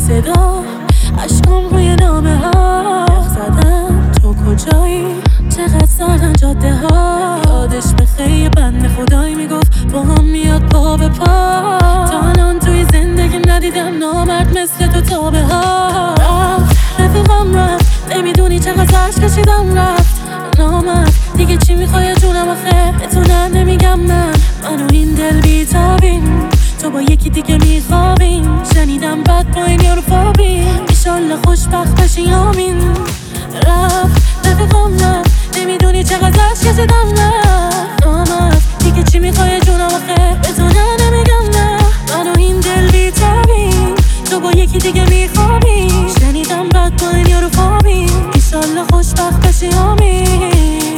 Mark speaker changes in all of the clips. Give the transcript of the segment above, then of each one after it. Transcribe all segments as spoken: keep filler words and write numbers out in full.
Speaker 1: صدا عشقم روی نامه ها زدم تو کجایی چقدر سردن جاده ها یادش بخیر بنده خدایی میگفت با هم میاد پا به پا تا الان توی زندگیم ندیدم نامرد مثل تو تابه ها رفت رفیقم رفت نمیدونی چقدر عشق کشیدم رفت نامرد دیگه چی میخوای جونم آخه بتونم نمیگم من منو این دل بیتابین تو با یکی دیگه میخوابین شنیدم بد با این یارو فابین ایشالله خوشبخت بشی آمین رفت رفیقم رفت نمیدونی چقدر عشق کشیدم رفت نامرد دیگه چی میخوای جونم آخه بتونم نمیگم نه منو این دل بیتابین تو با یکی دیگه میخوابین شنیدم بد با این یارو فابین ایشالله خوشبخت بشی آمین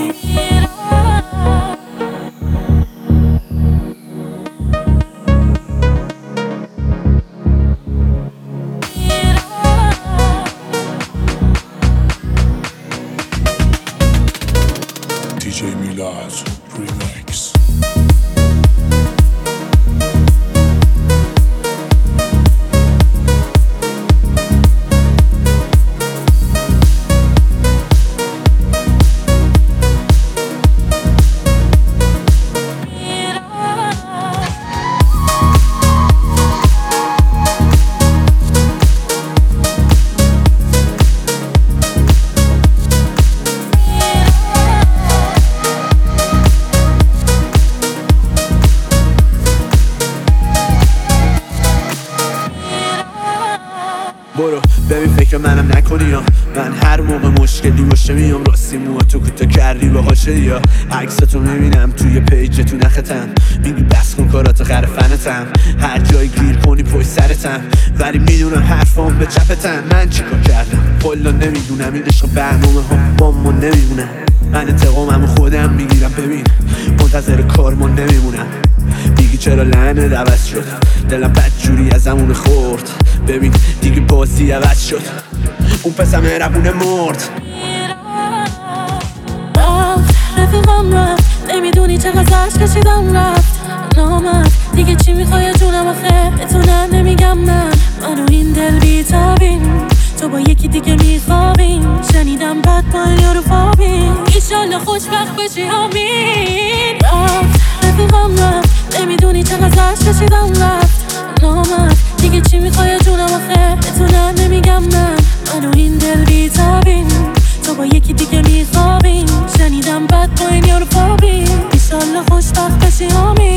Speaker 2: دی جی میلاد ریمیکس.
Speaker 3: برو ببین فکر منم نکنی یا من هر موقع مشکلی باشه میام راستی موها تو کوتاه کردی باهاشه یا عکستو میبینم توی پیج تو نختم میگی بس کن کارات خرفنتم هر جای گیر کنی پشت سرتم ولی میدونم حرفام به چپتم من چیکار کردم کلا نمیدونم این عشق برنامه ها با ما نمیمونه من انتقاممو خودم میگیرم ببین منتظر کارمان نمیمونم دیگه چرا لعنت عوض شد دلم بدجوری از همون خورد ببین دیگه بازی عوض شد اون پسر مهربونه مرد
Speaker 1: رفت رفیقم رفت نمیدونی چقدر عشق کشیدم رفت نامرد دیگه چی میخوای جونم آخه بتونم نمیگم من منو این دل بیتابین تو با یکی دیگه میخوابین شنیدم بد با این یارو فابین ایشالله خوشبخت بشی آمین رفت رفیقم رفت نمیدونی چقدر عشق کشیدم رفت نامرد دیگه چی میخوای جونم آخه بتونم نمیگم من منو این دل بیتابین تو با یکی دیگه میخوابین شنیدم بد با این یارو فابین ایشالله خوشبخت بشی آمین